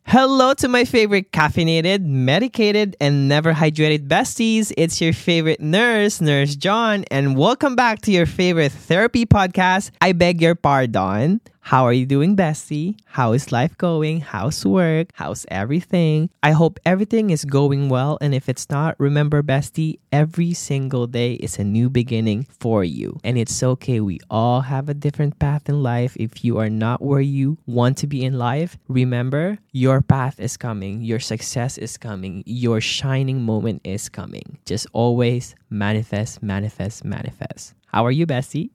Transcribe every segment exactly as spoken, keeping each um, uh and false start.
Hello to my favorite caffeinated, medicated, and never hydrated besties. It's your favorite nurse, Nurse John, and welcome back to your favorite therapy podcast. I beg your pardon. How are you doing, bestie? How is life going? How's work? How's everything? I hope everything is going well, and if it's not, remember, bestie, every single day is a new beginning for you. And it's okay. We all have a different path in life. If you are not where you want to be in life, remember, your path is coming. Your success is coming. Your shining moment is coming. Just always manifest, manifest, manifest. How are you, bestie?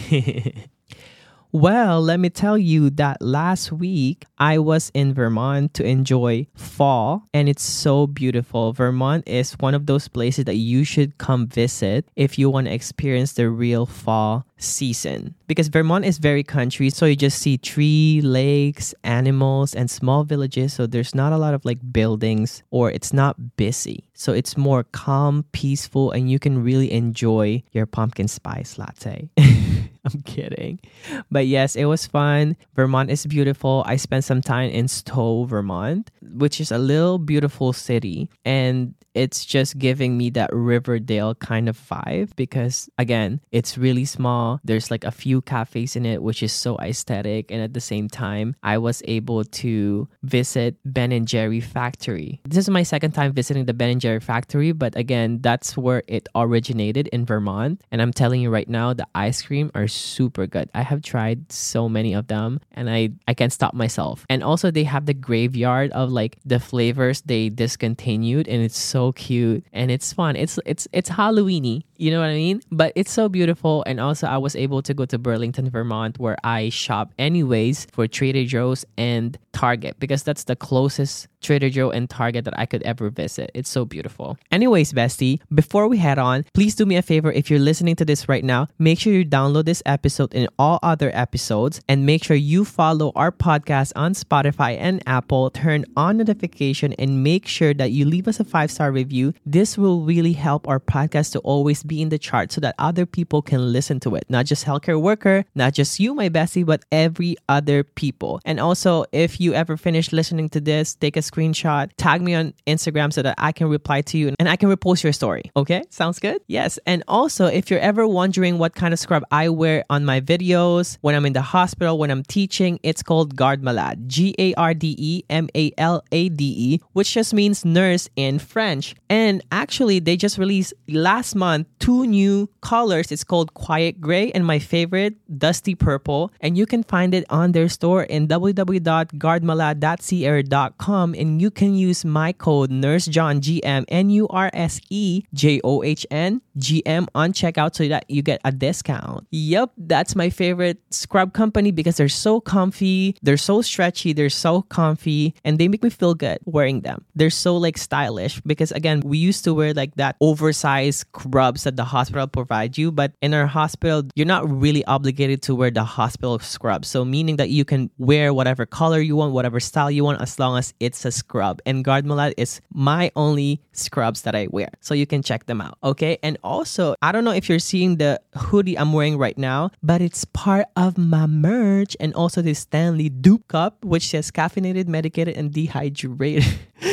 Well, let me tell you that last week I was in Vermont to enjoy fall, and it's so beautiful. Vermont is one of those places that you should come visit if you want to experience the real fall season. Because Vermont is very country, so you just see tree, lakes, animals, and small villages. So there's not a lot of like buildings, or it's not busy. So it's more calm, peaceful, and you can really enjoy your pumpkin spice latte. I'm kidding. But yes, it was fun. Vermont is beautiful. I spent some time in Stowe, Vermont, which is a little beautiful city. And it's just giving me that Riverdale kind of vibe because, again, it's really small. There's like a few cafes in it, which is so aesthetic. And at the same time, I was able to visit Ben and Jerry factory. This is my second time visiting the Ben and Jerry factory. But again, that's where it originated in Vermont. And I'm telling you right now, the ice cream are super good. I have tried so many of them and I, I can't stop myself. And also they have the graveyard of like the flavors they discontinued, and it's so cute and it's fun. It's it's it's Halloweeny, you know what I mean? But it's so beautiful. And also I was able to go to Burlington, Vermont, where I shop anyways for Trader Joe's and Target because that's the closest Trader Joe and Target that I could ever visit. It's so beautiful. Anyways, bestie, before we head on, please do me a favor. If you're listening to this right now, make sure you download this episode and all other episodes, and make sure you follow our podcast on Spotify and Apple. Turn on notification and make sure that you leave us a five-star review. This will really help our podcast to always be in the chart so that other people can listen to it. Not just healthcare worker, not just you, my bestie, but every other people. And also, if you ever finish listening to this, take a screenshot, tag me on Instagram so that I can reply to you and I can repost your story. Okay? Sounds good? Yes. And also, if you're ever wondering what kind of scrub I wear on my videos, when I'm in the hospital, when I'm teaching, it's called Garde Malade. G A R D E M A L A D E, which just means nurse in French. And actually, they just released last month two new colors. It's called Quiet Gray and my favorite, Dusty Purple. And you can find it on their store in w w w dot garde malade dot c r dot com. And you can use my code NurseJohnGM, N U R S E J O H N G M on checkout so that you get a discount. Yep, that's my favorite scrub company because they're so comfy, they're so stretchy, they're so comfy, and they make me feel good wearing them. They're so like stylish because again, we used to wear like that oversized scrubs that the hospital provide you, but in our hospital, you're not really obligated to wear the hospital scrub. So meaning that you can wear whatever color you want, whatever style you want, as long as it's a scrub. And Garde Malade is my only scrubs that I wear. So you can check them out. Okay. And also, I don't know if you're seeing the hoodie I'm wearing right now, but it's part of my merch. And also the Stanley Dupe Cup, which says caffeinated, medicated, and dehydrated.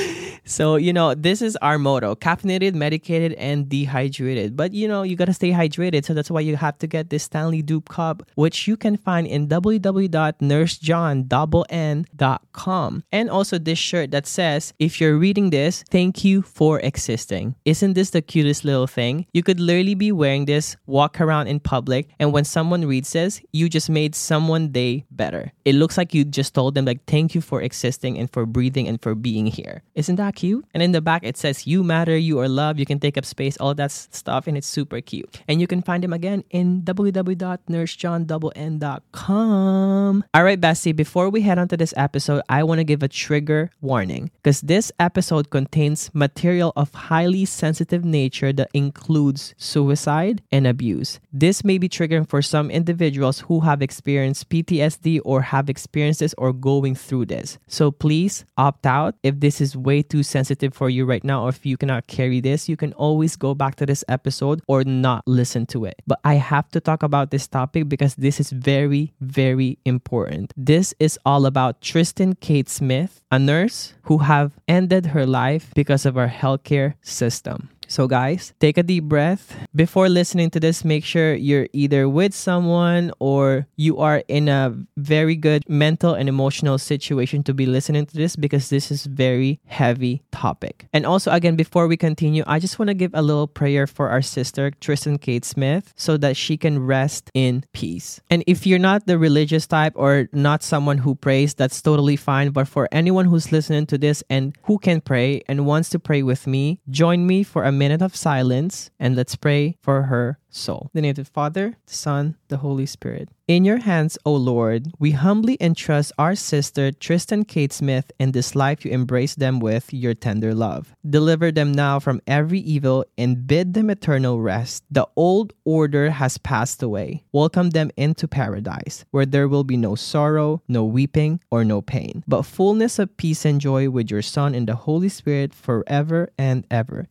So, you know, this is our motto, caffeinated, medicated, and dehydrated. But, you know, you got to stay hydrated. So that's why you have to get this Stanley Dupe Cup, which you can find in w w w dot nurse john n dot com. And also this shirt that says, if you're reading this, thank you for existing. Isn't this the cutest little thing? You could literally be wearing this, walk around in public, and when someone reads this, you just made someone's day better. It looks like you just told them, like, thank you for existing and for breathing and for being here. Isn't that cute? And in the back, it says, you matter, you are loved, you can take up space, all that stuff, and it's super cute. And you can find them again in w w w dot nurse john n dot com. All right, bestie, before we head on to this episode, I want to give a trigger warning because this episode contains material of highly sensitive nature that includes suicide and abuse. This may be triggering for some individuals who have experienced P T S D already or have experienced this or going through this. So please opt out. If this is way too sensitive for you right now, or if you cannot carry this, you can always go back to this episode or not listen to it. But I have to talk about this topic because this is very, very important. This is all about Tristan Kate Smith, a nurse who have ended her life because of our healthcare system. So guys, take a deep breath. Before listening to this, make sure you're either with someone or you are in a very good mental and emotional situation to be listening to this, because this is very heavy topic. And also, again, before we continue, I just want to give a little prayer for our sister, Tristan Kate Smith, so that she can rest in peace. And if you're not the religious type or not someone who prays, that's totally fine. But for anyone who's listening to this and who can pray and wants to pray with me, join me for a minute of silence and let's pray for her soul. In the name of the Father, the Son, the Holy Spirit. In your hands, O Lord, we humbly entrust our sister Tristan Kate Smith in this life you embrace them with your tender love. Deliver them now from every evil and bid them eternal rest. The old order has passed away. Welcome them into paradise, where there will be no sorrow, no weeping, or no pain, but fullness of peace and joy with your Son and the Holy Spirit forever and ever.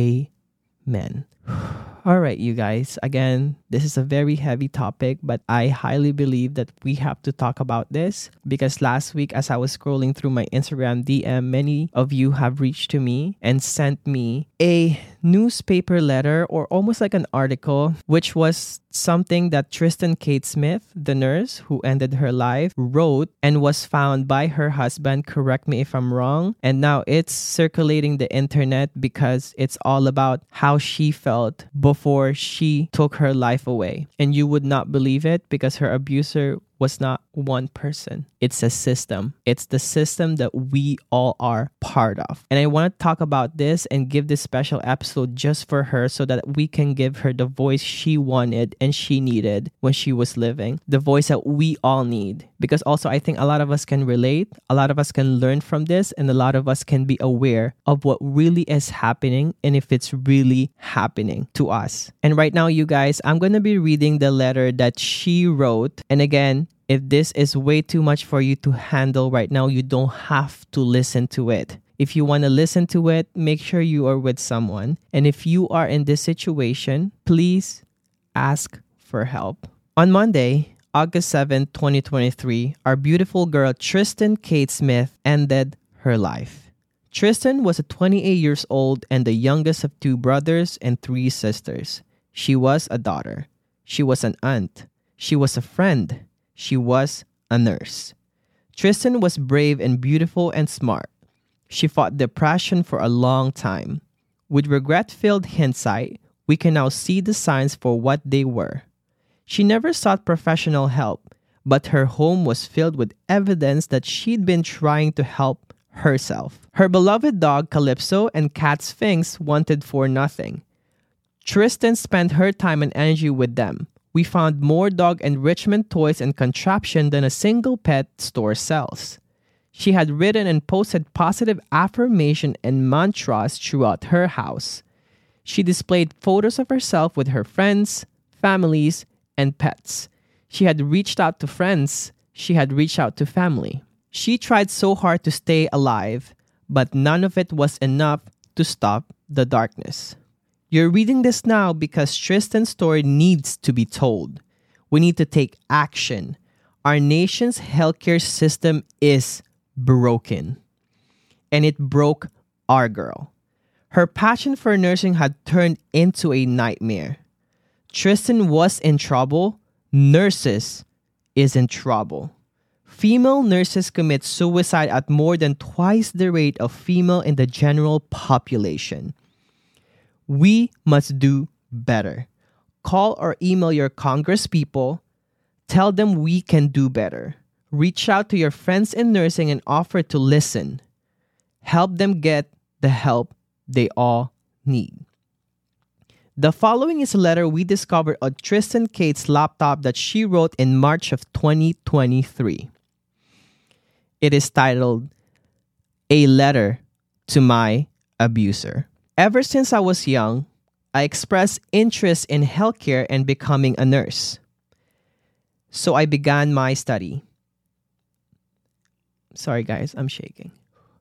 Amen. All right, you guys. Again, this is a very heavy topic, but I highly believe that we have to talk about this because last week, as I was scrolling through my Instagram D M, many of you have reached to me and sent me a newspaper letter or almost like an article, which was something that Tristan Kate Smith, the nurse who ended her life, wrote and was found by her husband. Correct me if I'm wrong. And now it's circulating the internet because it's all about how she felt before she took her life away. And you would not believe it because her abuser was not one person. It's a system. It's the system that we all are part of. And I want to talk about this and give this special episode just for her so that we can give her the voice she wanted and she needed when she was living. The voice that we all need. Because also I think a lot of us can relate. A lot of us can learn from this. And a lot of us can be aware of what really is happening and if it's really happening to us. And right now, you guys, I'm going to be reading the letter that she wrote. And again, if this is way too much for you to handle right now, you don't have to listen to it. If you want to listen to it, make sure you are with someone. And if you are in this situation, please ask for help. On Monday, August seventh, twenty twenty-three, our beautiful girl Tristan Kate Smith ended her life. Tristan was twenty-eight years old and the youngest of two brothers and three sisters. She was a daughter. She was an aunt. She was a friend. She was a nurse. Tristan was brave and beautiful and smart. She fought depression for a long time. With regret-filled hindsight, we can now see the signs for what they were. She never sought professional help, but her home was filled with evidence that she'd been trying to help herself. Her beloved dog Calypso and cat Sphinx wanted for nothing. Tristan spent her time and energy with them. We found more dog enrichment toys and contraption than a single pet store sells. She had written and posted positive affirmation and mantras throughout her house. She displayed photos of herself with her friends, families, and pets. She had reached out to friends. She had reached out to family. She tried so hard to stay alive, but none of it was enough to stop the darkness. You're reading this now because Tristan's story needs to be told. We need to take action. Our nation's healthcare system is broken. And it broke our girl. Her passion for nursing had turned into a nightmare. Tristan was in trouble. Nurses is in trouble. Female nurses commit suicide at more than twice the rate of female in the general population. We must do better. Call or email your congresspeople. Tell them we can do better. Reach out to your friends in nursing and offer to listen. Help them get the help they all need. The following is a letter we discovered on Tristan Kate's laptop that she wrote in March of twenty twenty-three. It is titled, A Letter to My Abuser. Ever since I was young, I expressed interest in healthcare and becoming a nurse. So I began my study. Sorry, guys, I'm shaking.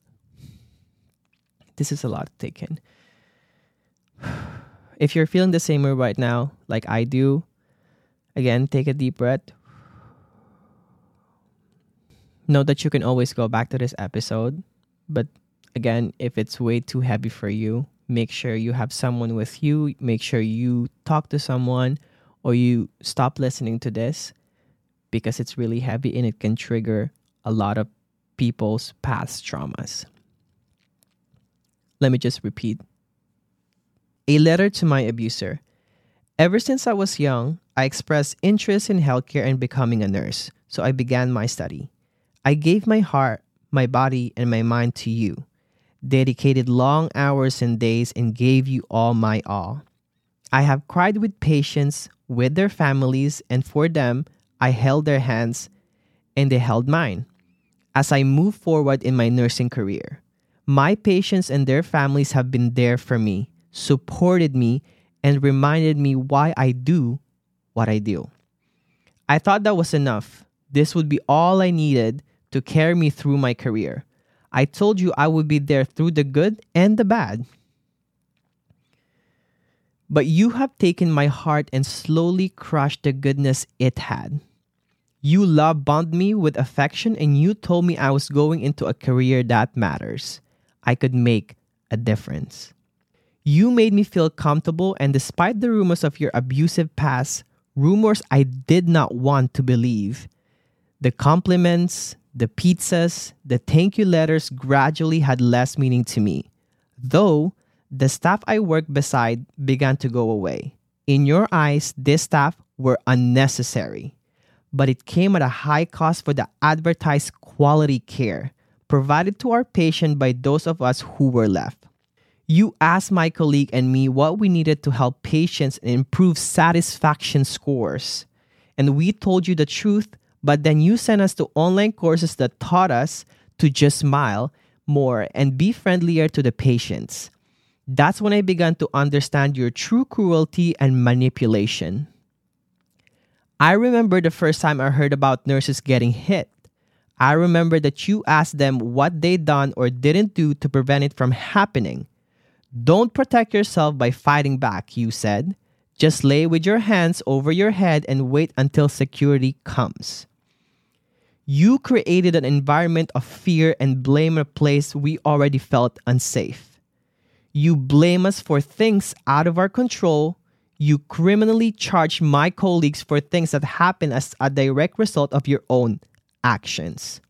This is a lot to take in. If you're feeling the same way right now, like I do, again, take a deep breath. Know that you can always go back to this episode. But again, if it's way too heavy for you, make sure you have someone with you. Make sure you talk to someone or you stop listening to this because it's really heavy and it can trigger a lot of people's past traumas. Let me just repeat. A letter to my abuser. Ever since I was young, I expressed interest in healthcare and becoming a nurse, so I began my study. I gave my heart, my body, and my mind to you, dedicated long hours and days, and gave you all my all. I have cried with patients, with their families, and for them, I held their hands, and they held mine. As I move forward in my nursing career, my patients and their families have been there for me, supported me, and reminded me why I do what I do. I thought that was enough. This would be all I needed to carry me through my career. I told you I would be there through the good and the bad. But you have taken my heart and slowly crushed the goodness it had. You love bombed me with affection and you told me I was going into a career that matters. I could make a difference. You made me feel comfortable, and despite the rumors of your abusive past, rumors I did not want to believe, the compliments, the pizzas, the thank you letters gradually had less meaning to me, though the staff I worked beside began to go away. In your eyes, this staff were unnecessary, but it came at a high cost for the advertised quality care provided to our patient by those of us who were left. You asked my colleague and me what we needed to help patients and improve satisfaction scores. And we told you the truth, but then you sent us to online courses that taught us to just smile more and be friendlier to the patients. That's when I began to understand your true cruelty and manipulation. I remember the first time I heard about nurses getting hit. I remember that you asked them what they'd done or didn't do to prevent it from happening. Don't protect yourself by fighting back, you said. Just lay with your hands over your head and wait until security comes. You created an environment of fear and blame a place we already felt unsafe. You blame us for things out of our control. You criminally charge my colleagues for things that happen as a direct result of your own actions.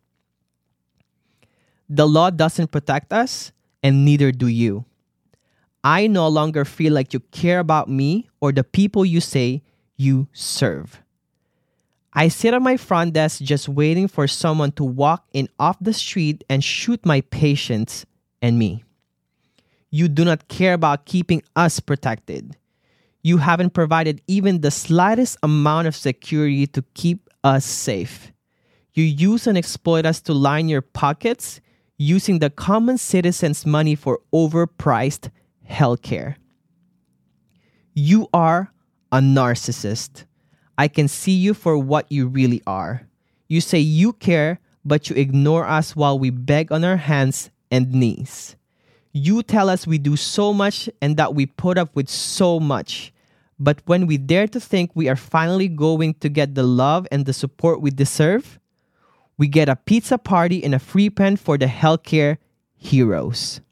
The law doesn't protect us, and neither do you. I no longer feel like you care about me or the people you say you serve. I sit at my front desk just waiting for someone to walk in off the street and shoot my patients and me. You do not care about keeping us protected. You haven't provided even the slightest amount of security to keep us safe. You use and exploit us to line your pockets using the common citizens' money for overpriced healthcare. You are a narcissist. I can see you for what you really are. You say you care, but you ignore us while we beg on our hands and knees. You tell us we do so much and that we put up with so much. But when we dare to think we are finally going to get the love and the support we deserve, we get a pizza party and a free pen for the healthcare heroes.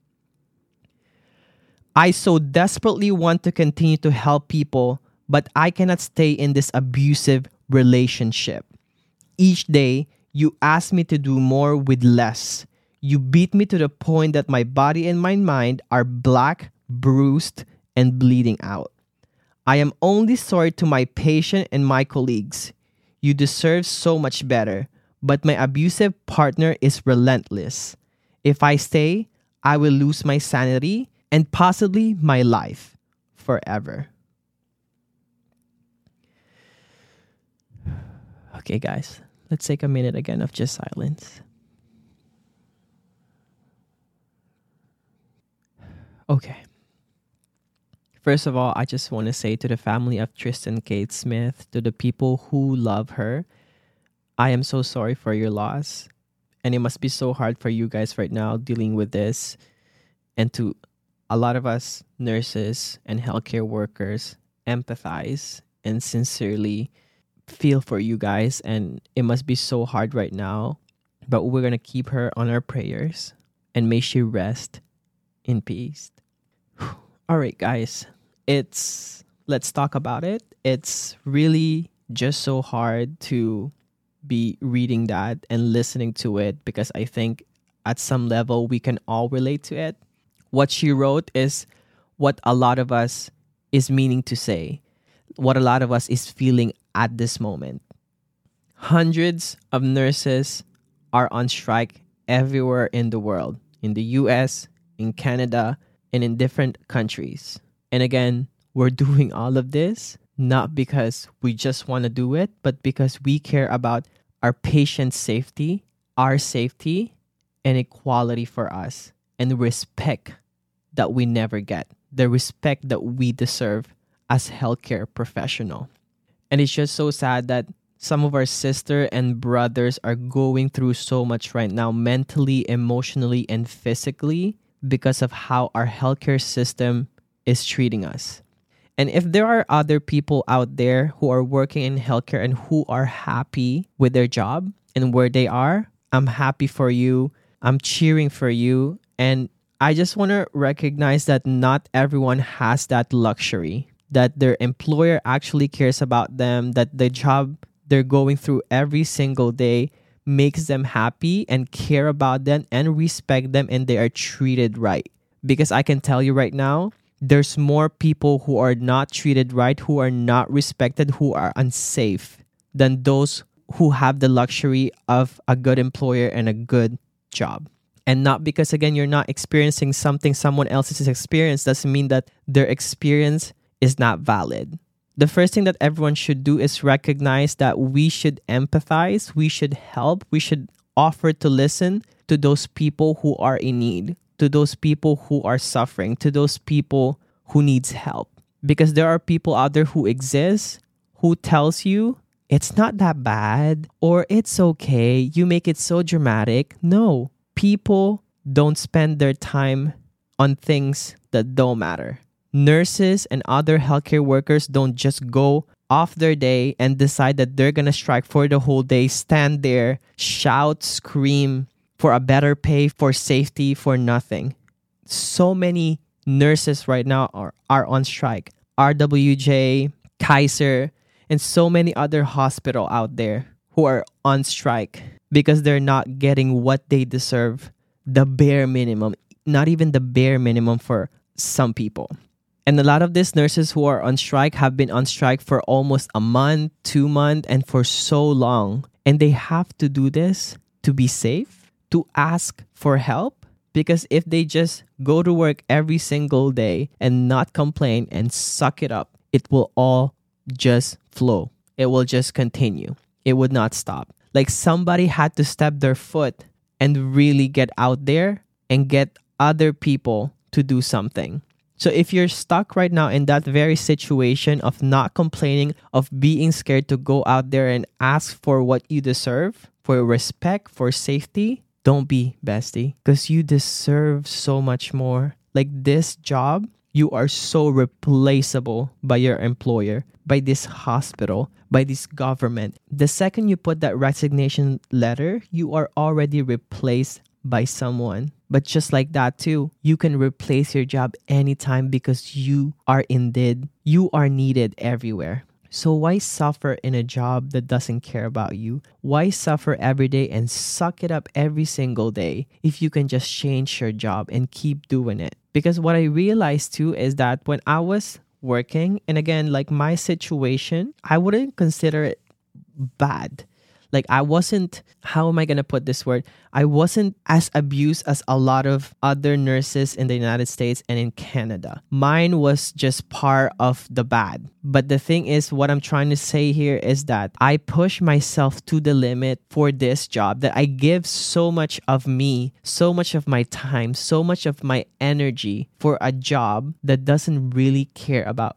I so desperately want to continue to help people, but I cannot stay in this abusive relationship. Each day, you ask me to do more with less. You beat me to the point that my body and my mind are black, bruised, and bleeding out. I am only sorry to my patient and my colleagues. You deserve so much better, but my abusive partner is relentless. If I stay, I will lose my sanity and possibly my life forever. Okay, guys, let's take a minute again of just silence. Okay. First of all, I just want to say to the family of Tristan Kate Smith, to the people who love her, I am so sorry for your loss. And it must be so hard for you guys right now dealing with this. And to a lot of us nurses and healthcare workers empathize and sincerely feel for you guys. And it must be so hard right now. But we're going to keep her on our prayers. And may she rest in peace. All right, guys. It's let's talk about it. It's really just so hard to be reading that and listening to it because I think at some level we can all relate to it. What she wrote is what a lot of us is meaning to say, what a lot of us is feeling at this moment. Hundreds of nurses are on strike everywhere in the world, in the U S, in Canada, and in different countries. And again, we're doing all of this not because we just want to do it, but because we care about our patients' safety, our safety, and equality for us, and respect that we never get, the respect that we deserve as healthcare professional. And it's just so sad that some of our sister and brothers are going through so much right now, mentally, emotionally, and physically, because of how our healthcare system is treating us. And if there are other people out there who are working in healthcare and who are happy with their job and where they are, I'm happy for you. I'm cheering for you. And I just want to recognize that not everyone has that luxury, that their employer actually cares about them, that the job they're going through every single day makes them happy and care about them and respect them, and they are treated right. Because I can tell you right now, there's more people who are not treated right, who are not respected, who are unsafe than those who have the luxury of a good employer and a good job. And not because, again, you're not experiencing something someone else's experience doesn't mean that their experience is not valid. The first thing that everyone should do is recognize that we should empathize, we should help, we should offer to listen to those people who are in need, to those people who are suffering, to those people who needs help. Because there are people out there who exist, who tells you, it's not that bad, or it's okay, you make it so dramatic. No, people don't spend their time on things that don't matter. Nurses and other healthcare workers don't just go off their day and decide that they're going to strike for the whole day, stand there, shout, scream for a better pay, for safety, for nothing. So many nurses right now are, are on strike. R W J, Kaiser, and so many other hospitals out there who are on strike because they're not getting what they deserve, the bare minimum, not even the bare minimum for some people. And a lot of these nurses who are on strike have been on strike for almost a month, two months, and for so long. And they have to do this to be safe, to ask for help. Because if they just go to work every single day and not complain and suck it up, it will all just flow. It will just continue. It would not stop. Like somebody had to step their foot and really get out there and get other people to do something. So if you're stuck right now in that very situation of not complaining, of being scared to go out there and ask for what you deserve, for respect, for safety, don't be, bestie, because you deserve so much more. Like this job, you are so replaceable by your employer, by this hospital, by this government. The second you put that resignation letter, you are already replaced by someone. But just like that too, you can replace your job anytime because you are indeed, you are needed everywhere. So why suffer in a job that doesn't care about you? Why suffer every day and suck it up every single day if you can just change your job and keep doing it? Because what I realized too is that when I was working, and again, like my situation, I wouldn't consider it bad. Like I wasn't, how am I going to put this word? I wasn't as abused as a lot of other nurses in the United States and in Canada. Mine was just part of the bad. But the thing is, what I'm trying to say here is that I push myself to the limit for this job, that I give so much of me, so much of my time, so much of my energy for a job that doesn't really care about me.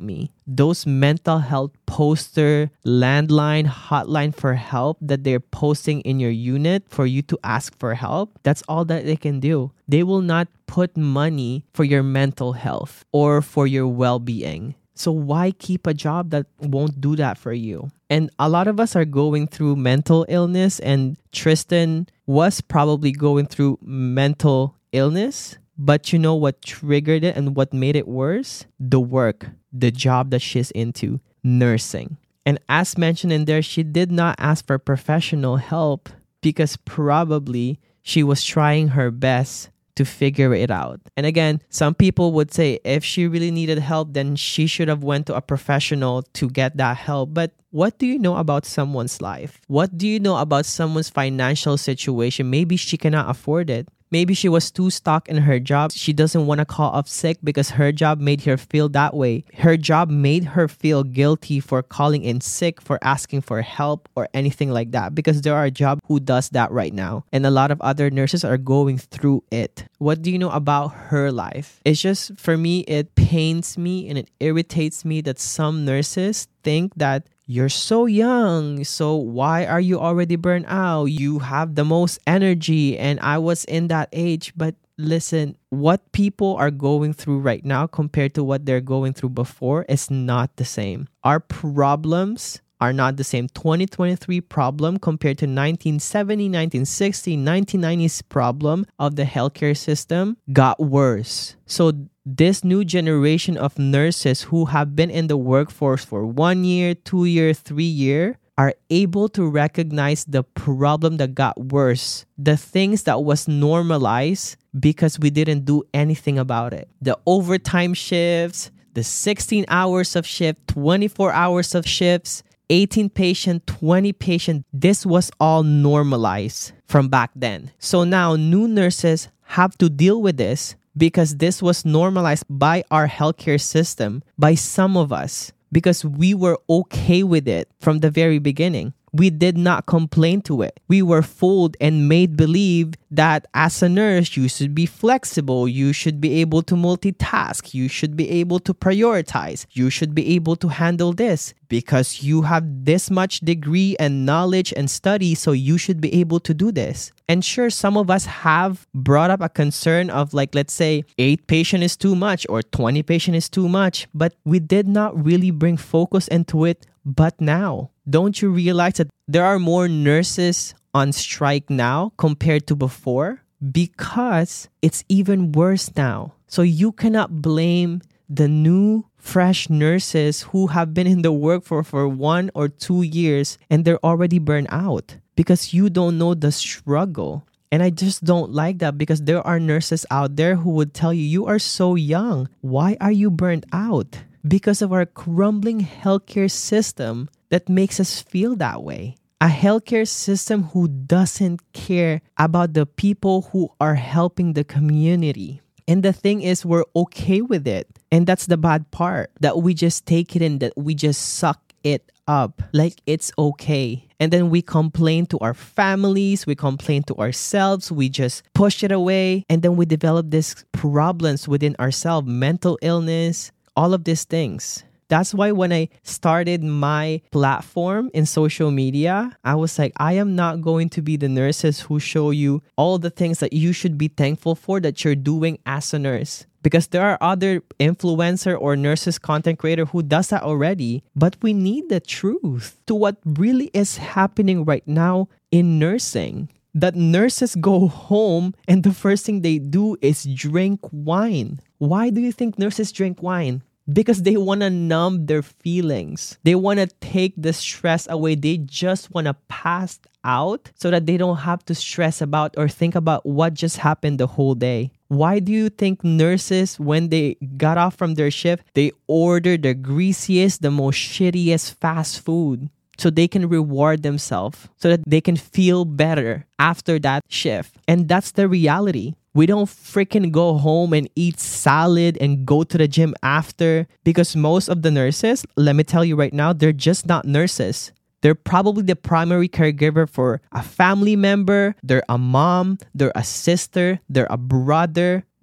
those mental health poster, landline, hotline for help that they're posting in your unit for you to ask for help, that's all that they can do. They will not put money for your mental health or for your well-being. So why keep a job that won't do that for you? And a lot of us are going through mental illness, and Tristan was probably going through mental illness. But you know what triggered it and what made it worse? The work, the job that she's into, nursing. And as mentioned in there, she did not ask for professional help because probably she was trying her best to figure it out. And again, some people would say if she really needed help, then she should have went to a professional to get that help. But what do you know about someone's life? What do you know about someone's financial situation? Maybe she cannot afford it. Maybe she was too stuck in her job. She doesn't want to call off sick because her job made her feel that way. Her job made her feel guilty for calling in sick, for asking for help or anything like that, because there are jobs who does that right now. And a lot of other nurses are going through it. What do you know about her life? It's just, for me, it pains me and it irritates me that some nurses think that you're so young, so why are you already burnt out? You have the most energy, and I was in that age. But listen, what people are going through right now compared to what they're going through before is not the same. Our problems are not the same. twenty twenty-three problem compared to nineteen seventy, nineteen sixty, nineteen nineties problem of the healthcare system got worse. So this new generation of nurses who have been in the workforce for one year, two year, three year are able to recognize the problem that got worse, the things that was normalized because we didn't do anything about it. The overtime shifts, the sixteen hours of shift, twenty-four hours of shifts, eighteen patient, twenty patient, this was all normalized from back then. So now new nurses have to deal with this because this was normalized by our healthcare system, by some of us, because we were okay with it from the very beginning. We did not complain to it. We were fooled and made believe that as a nurse, you should be flexible. You should be able to multitask. You should be able to prioritize. You should be able to handle this because you have this much degree and knowledge and study, so you should be able to do this. And sure, some of us have brought up a concern of, like, let's say eight patient is too much or twenty patient is too much, but we did not really bring focus into it. But now, don't you realize that there are more nurses on strike now compared to before? Because it's even worse now. So you cannot blame the new fresh nurses who have been in the workforce for one or two years and they're already burned out because you don't know the struggle. And I just don't like that, because there are nurses out there who would tell you, you are so young. Why are you burnt out? Because of our crumbling healthcare system that makes us feel that way. A healthcare system who doesn't care about the people who are helping the community. And the thing is, we're okay with it. And that's the bad part, that we just take it in, that we just suck it up like it's okay. And then we complain to our families, we complain to ourselves, we just push it away. And then we develop these problems within ourselves, mental illness, all of these things. That's why when I started my platform in social media, I was like, I am not going to be the nurses who show you all the things that you should be thankful for that you're doing as a nurse. Because there are other influencer or nurses content creator who does that already. But we need the truth to what really is happening right now in nursing. That nurses go home and the first thing they do is drink wine. Why do you think nurses drink wine? Because they want to numb their feelings. They want to take the stress away. They just want to pass out so that they don't have to stress about or think about what just happened the whole day. Why do you think nurses, when they got off from their shift, they order the greasiest, the most shittiest fast food so they can reward themselves, so that they can feel better after that shift? And that's the reality. We don't freaking go home and eat salad and go to the gym after, because most of the nurses, let me tell you right now, they're just not nurses. They're probably the primary caregiver for a family member. They're a mom. They're a sister. They're a brother.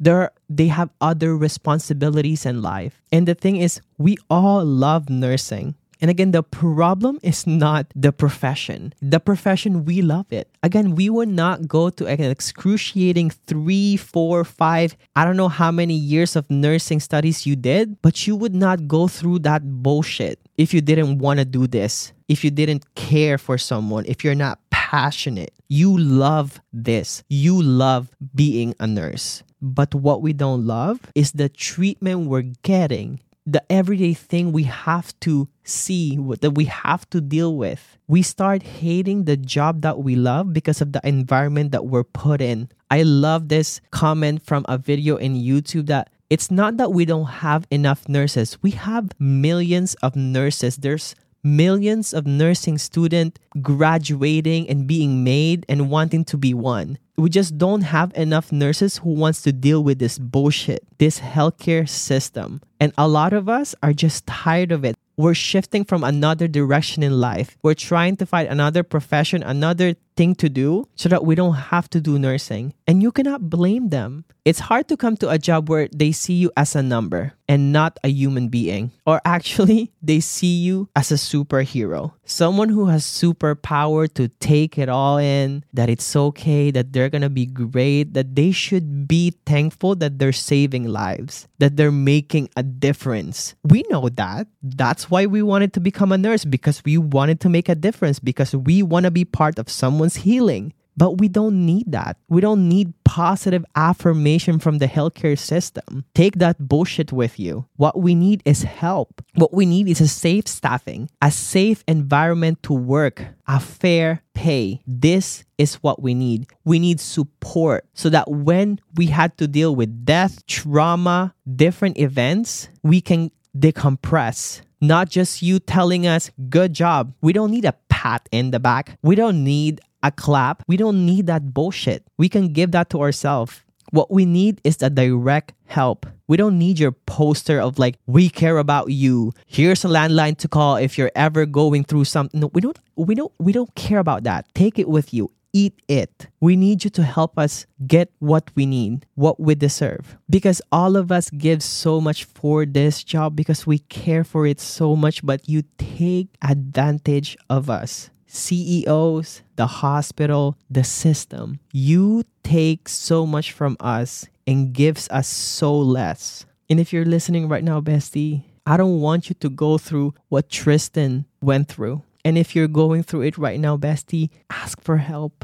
They're, they have other responsibilities in life. And the thing is, we all love nursing. And again, the problem is not the profession. The profession, we love it. Again, we would not go to an excruciating three, four, five, I don't know how many years of nursing studies you did, but you would not go through that bullshit if you didn't want to do this, if you didn't care for someone, if you're not passionate. You love this. You love being a nurse. But what we don't love is the treatment we're getting, the everyday thing we have to see, that we have to deal with. We start hating the job that we love because of the environment that we're put in. I love this comment from a video in YouTube that it's not that we don't have enough nurses. We have millions of nurses. There's millions of nursing students graduating and being made and wanting to be one. We just don't have enough nurses who wants to deal with this bullshit, this healthcare system. And a lot of us are just tired of it. We're shifting from another direction in life. We're trying to find another profession, another thing to do so that we don't have to do nursing. And you cannot blame them. It's hard to come to a job where they see you as a number and not a human being. Or actually, they see you as a superhero. Someone who has superpower to take it all in, that it's okay, that they're going to be great, that they should be thankful that they're saving lives, that they're making a difference. We know that. That's why we wanted to become a nurse, because we wanted to make a difference, because we want to be part of someone's healing. But we don't need that. We don't need positive affirmation from the healthcare system. Take that bullshit with you. What we need is help. What we need is a safe staffing, a safe environment to work, a fair pay. This is what we need. We need support so that when we had to deal with death, trauma, different events, we can decompress. Not just you telling us, good job. We don't need a pat in the back. We don't need a clap. We don't need that bullshit. We can give that to ourselves. What we need is the direct help. We don't need your poster of like, we care about you. Here's a landline to call if you're ever going through something. No, we don't, we don't, we don't care about that. Take it with you. Eat it. We need you to help us get what we need, what we deserve. Because all of us give so much for this job because we care for it so much, but you take advantage of us. C E Os, the hospital, the system. You take so much from us and gives us so less. And if you're listening right now, bestie, I don't want you to go through what Tristan went through. And if you're going through it right now, bestie, ask for help.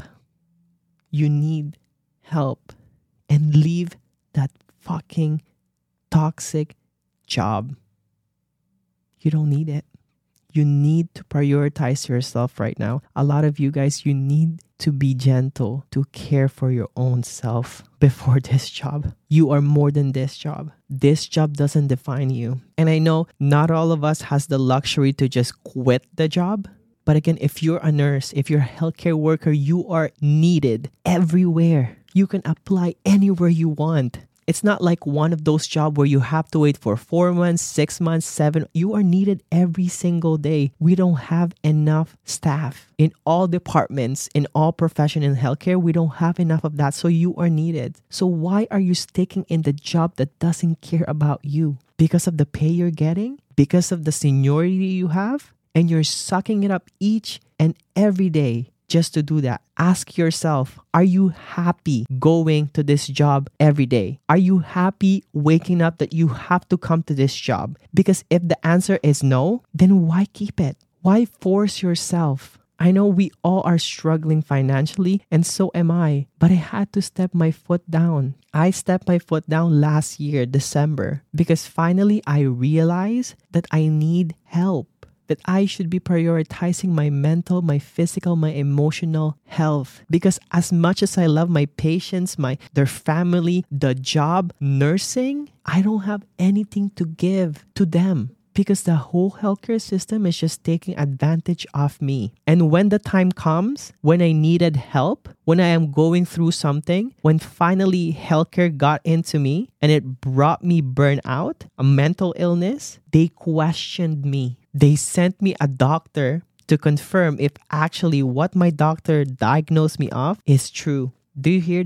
You need help. And leave that fucking toxic job. You don't need it. You need to prioritize yourself right now. A lot of you guys, you need to be gentle, to care for your own self before this job. You are more than this job. This job doesn't define you. And I know not all of us has the luxury to just quit the job. But again, if you're a nurse, if you're a healthcare worker, you are needed everywhere. You can apply anywhere you want. It's not like one of those jobs where you have to wait for four months, six months, seven. You are needed every single day. We don't have enough staff in all departments, in all professions in healthcare. We don't have enough of that. So you are needed. So why are you sticking in the job that doesn't care about you? Because of the pay you're getting? Because of the seniority you have? And you're sucking it up each and every day just to do that. Ask yourself, are you happy going to this job every day? Are you happy waking up that you have to come to this job? Because if the answer is no, then why keep it? Why force yourself? I know we all are struggling financially, and so am I. But I had to step my foot down. I stepped my foot down last year, December, because finally I realized that I need help. That I should be prioritizing my mental, my physical, my emotional health. Because as much as I love my patients, my their family, the job, nursing, I don't have anything to give to them. Because the whole healthcare system is just taking advantage of me. And when the time comes, when I needed help, when I am going through something, when finally healthcare got into me and it brought me burnout, a mental illness, they questioned me. They sent me a doctor to confirm if actually what my doctor diagnosed me of is true. Do you hear that?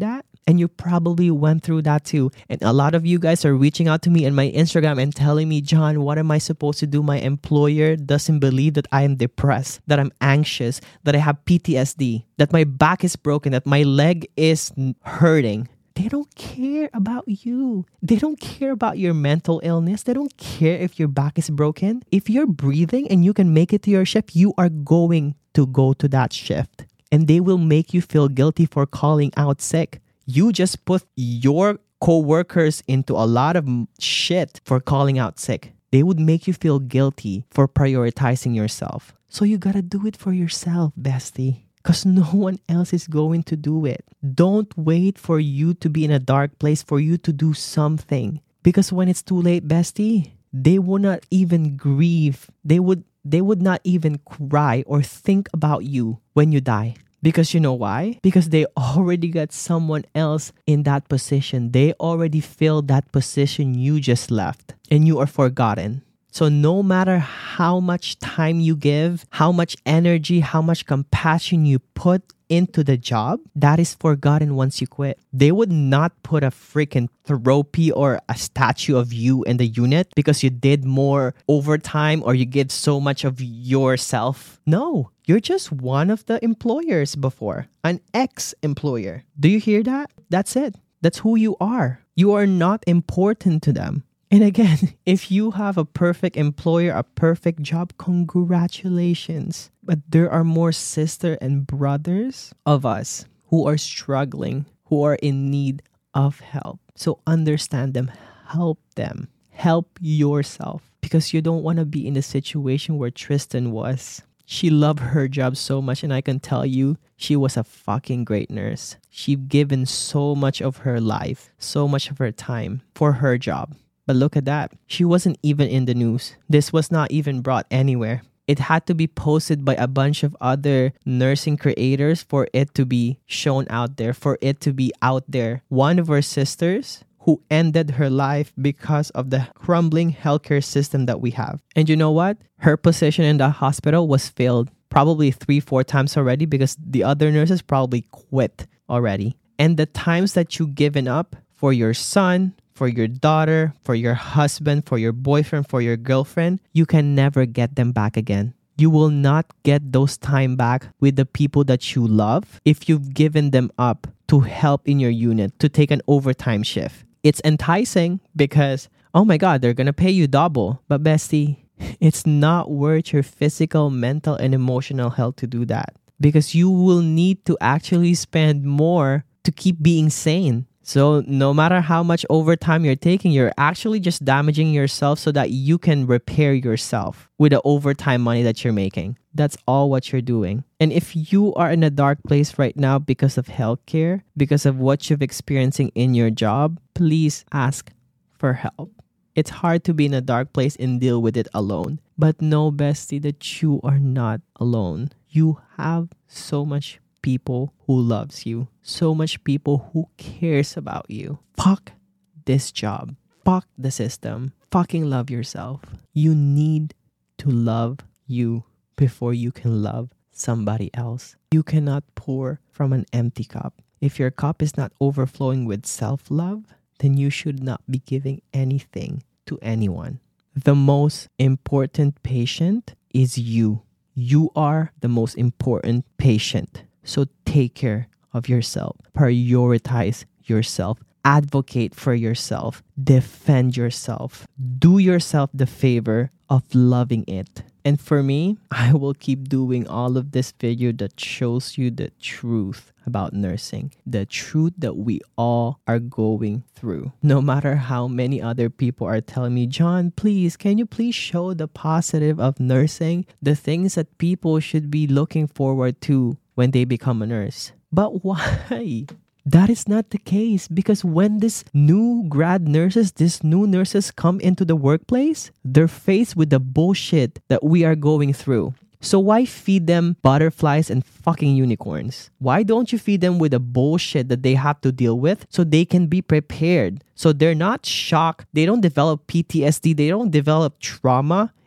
And you probably went through that too. And a lot of you guys are reaching out to me in my Instagram and telling me, John, what am I supposed to do? My employer doesn't believe that I am depressed, that I'm anxious, that I have P T S D, that my back is broken, that my leg is hurting. They don't care about you. They don't care about your mental illness. They don't care if your back is broken. If you're breathing and you can make it to your shift, you are going to go to that shift. And they will make you feel guilty for calling out sick. You just put your co-workers into a lot of shit for calling out sick. They would make you feel guilty for prioritizing yourself. So you gotta do it for yourself, bestie. Because no one else is going to do it. Don't wait for you to be in a dark place for you to do something. Because when it's too late, bestie, they would not even grieve. They would they would not even cry or think about you when you die. Because you know why? Because they already got someone else in that position. They already filled that position you just left. And you are forgotten. So no matter how much time you give, how much energy, how much compassion you put into the job, that is forgotten once you quit. They would not put a freaking trophy or a statue of you in the unit because you did more overtime or you give so much of yourself. No, you're just one of the employers before, an ex-employer. Do you hear that? That's it. That's who you are. You are not important to them. And again, if you have a perfect employer, a perfect job, congratulations. But there are more sisters and brothers of us who are struggling, who are in need of help. So understand them, help them, help yourself. Because you don't want to be in the situation where Tristan was. She loved her job so much, and I can tell you, she was a fucking great nurse. She'd given so much of her life, so much of her time for her job. But look at that. She wasn't even in the news. This was not even brought anywhere. It had to be posted by a bunch of other nursing creators for it to be shown out there, for it to be out there. One of her sisters who ended her life because of the crumbling healthcare system that we have. And you know what? Her position in the hospital was filled probably three, four times already because the other nurses probably quit already. And the times that you've given up for your son, for your daughter, for your husband, for your boyfriend, for your girlfriend, you can never get them back again. You will not get those time back with the people that you love if you've given them up to help in your unit, to take an overtime shift. It's enticing because, oh my God, they're going to pay you double. But bestie, it's not worth your physical, mental, and emotional health to do that. Because you will need to actually spend more to keep being sane. So no matter how much overtime you're taking, you're actually just damaging yourself so that you can repair yourself with the overtime money that you're making. That's all what you're doing. And if you are in a dark place right now because of healthcare, because of what you're experiencing in your job, please ask for help. It's hard to be in a dark place and deal with it alone. But know, bestie, that you are not alone. You have so much people who loves you, so much people who cares about you. Fuck this job. Fuck the system. Fucking love yourself. You need to love you before you can love somebody else. You cannot pour from an empty cup. If your cup is not overflowing with self-love, then you should not be giving anything to anyone. The most important patient is you. You are the most important patient. So take care of yourself. Prioritize yourself. Advocate for yourself. Defend yourself. Do yourself the favor of loving it. And for me, I will keep doing all of this video that shows you the truth about nursing. The truth that we all are going through. No matter how many other people are telling me, John, please, can you please show the positive of nursing? The things that people should be looking forward to when they become a nurse. But why? That is not the case, because when this new grad nurses, these new nurses come into the workplace, they're faced with the bullshit that we are going through. So why feed them butterflies and fucking unicorns? Why don't you feed them with the bullshit that they have to deal with so they can be prepared? So they're not shocked. They don't develop P T S D. They don't develop trauma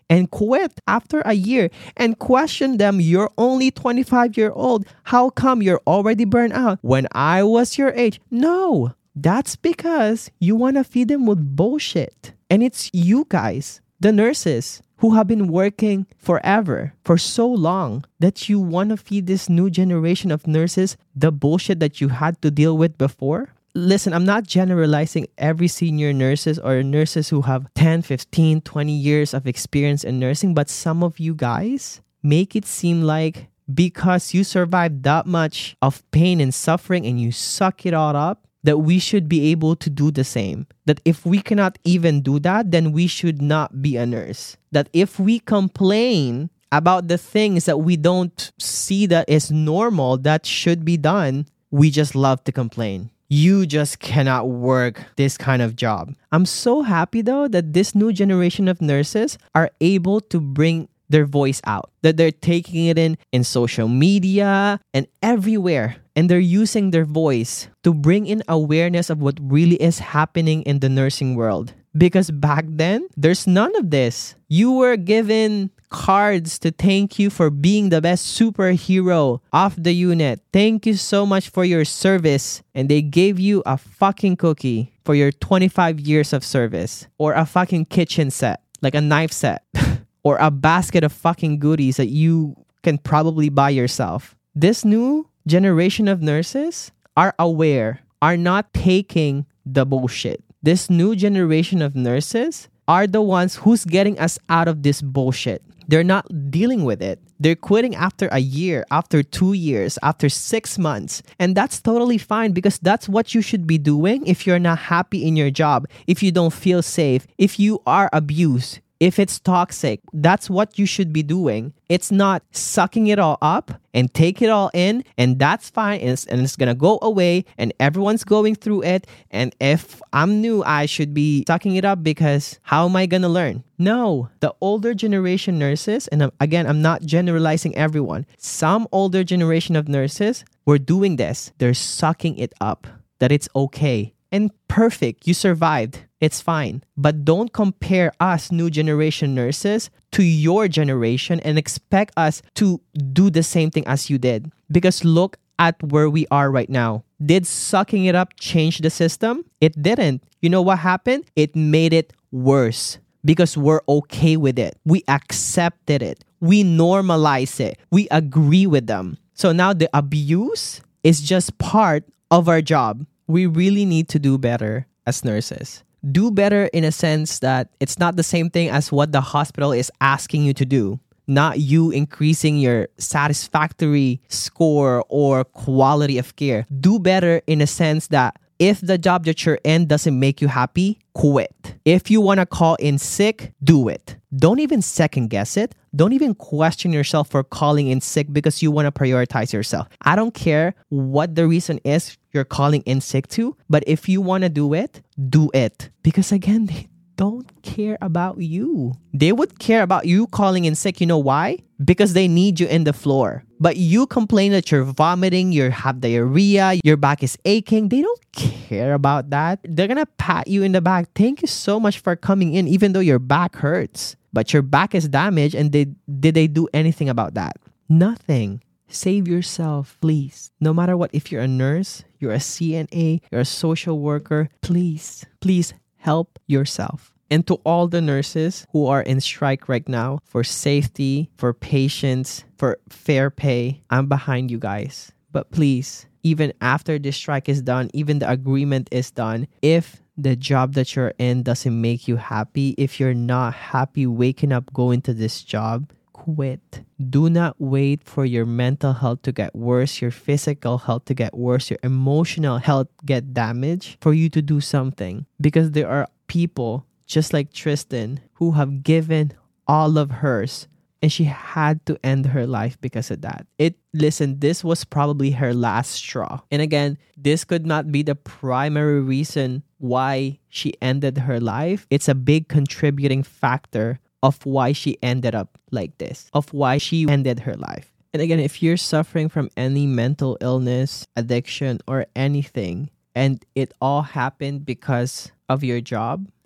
and quit after a year and question them, you're only twenty-five years old. How come you're already burned out? When I was your age. No, that's because you want to feed them with bullshit. And it's you guys, the nurses, who have been working forever, for so long, that you want to feed this new generation of nurses the bullshit that you had to deal with before. Listen, I'm not generalizing every senior nurses or nurses who have ten, fifteen, twenty years of experience in nursing, but some of you guys make it seem like because you survived that much of pain and suffering and you suck it all up, that we should be able to do the same. That if we cannot even do that, then we should not be a nurse. That if we complain about the things that we don't see that is normal, that should be done, we just love to complain. You just cannot work this kind of job. I'm so happy though that this new generation of nurses are able to bring their voice out, that they're taking it in in social media and everywhere, and they're using their voice to bring in awareness of what really is happening in the nursing world. Because back then, there's none of this. You were given cards to thank you for being the best superhero of the unit. Thank you so much for your service. And they gave you a fucking cookie for your twenty-five years of service. Or a fucking kitchen set, like a knife set. Or a basket of fucking goodies that you can probably buy yourself. This new generation of nurses are aware, are not taking the bullshit. This new generation of nurses are the ones who's getting us out of this bullshit. They're not dealing with it. They're quitting after a year, after two years, after six months. And that's totally fine because that's what you should be doing if you're not happy in your job, if you don't feel safe, if you are abused. If it's toxic, that's what you should be doing. It's not sucking it all up and take it all in, and that's fine, and it's, and it's gonna go away, and everyone's going through it. And if I'm new, I should be sucking it up because how am I gonna learn? No, the older generation nurses, and again, I'm not generalizing everyone. Some older generation of nurses were doing this. They're sucking it up, that it's okay. And perfect, you survived. It's fine. But don't compare us new generation nurses to your generation and expect us to do the same thing as you did. Because look at where we are right now. Did sucking it up change the system? It didn't. You know what happened? It made it worse. Because we're okay with it. We accepted it. We normalize it. We agree with them. So now the abuse is just part of our job. We really need to do better as nurses. Do better in a sense that it's not the same thing as what the hospital is asking you to do. Not you increasing your satisfactory score or quality of care. Do better in a sense that if the job that you're in doesn't make you happy, quit. If you want to call in sick, do it. Don't even second guess it. Don't even question yourself for calling in sick because you want to prioritize yourself. I don't care what the reason is you're calling in sick to, but if you want to do it, do it. Because again, they don't care about you. They would care about you calling in sick. You know why? Because they need you in the floor. But you complain that you're vomiting, you have diarrhea, your back is aching. They don't care about that. They're going to pat you in the back. Thank you so much for coming in, even though your back hurts. But your back is damaged, and they, did they do anything about that? Nothing. Save yourself, please. No matter what, if you're a nurse, you're a C N A, you're a social worker, please, please help yourself. And to all the nurses who are in strike right now for safety, for patients, for fair pay, I'm behind you guys. But please, even after this strike is done, even the agreement is done, if the job that you're in doesn't make you happy, if you're not happy waking up going to this job, quit. Do not wait for your mental health to get worse, your physical health to get worse, your emotional health get damaged for you to do something. Because there are people just like Tristan who have given all of hers, and she had to end her life because of that. It listen, this was probably her last straw. And again, this could not be the primary reason why she ended her life. It's a big contributing factor of why she ended up like this, of why she ended her life. And again, if you're suffering from any mental illness, addiction, or anything, and it all happened because of your job,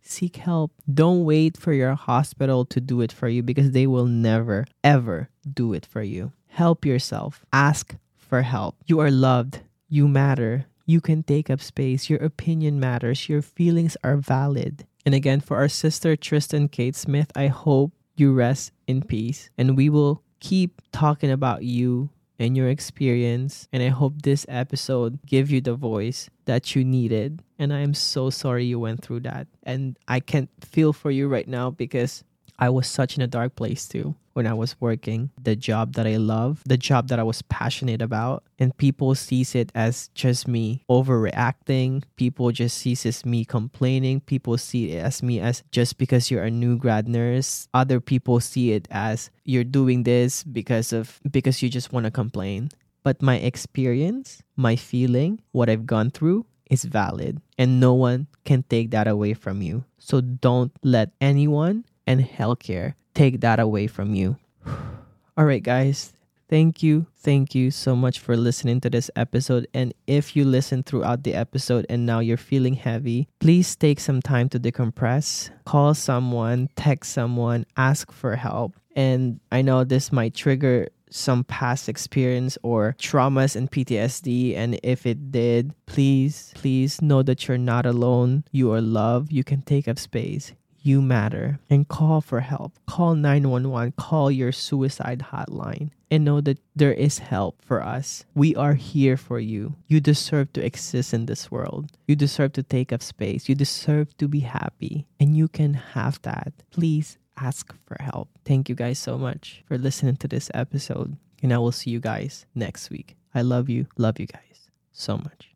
Seek help. Don't wait for your hospital to do it for you because they will never, ever do it for you. Help yourself. Ask for help. You are loved. You matter. You can take up space. Your opinion matters. Your feelings are valid. And again, for our sister Tristan Kate Smith, I hope you rest in peace. And we will keep talking about you and your experience. And I hope this episode gave you the voice that you needed. And I am so sorry you went through that. And I can't feel for you right now because I was such in a dark place too when I was working the job that I love, the job that I was passionate about. And people sees it as just me overreacting. People just sees it as me complaining. People see it as me as just because you're a new grad nurse. Other people see it as you're doing this because of because you just want to complain. But my experience, my feeling, what I've gone through is valid. And no one can take that away from you. So don't let anyone and healthcare take that away from you. All right, guys. Thank you. Thank you so much for listening to this episode. And if you listen throughout the episode and now you're feeling heavy, please take some time to decompress. Call someone, text someone, ask for help. And I know this might trigger some past experience or traumas and P T S D. And if it did, please, please know that you're not alone. You are loved. You can take up space. You matter. And call for help. Call nine one one. Call your suicide hotline. And know that there is help for us. We are here for you. You deserve to exist in this world. You deserve to take up space. You deserve to be happy. And you can have that. Please ask for help. Thank you guys so much for listening to this episode. And I will see you guys next week. I love you. Love you guys so much.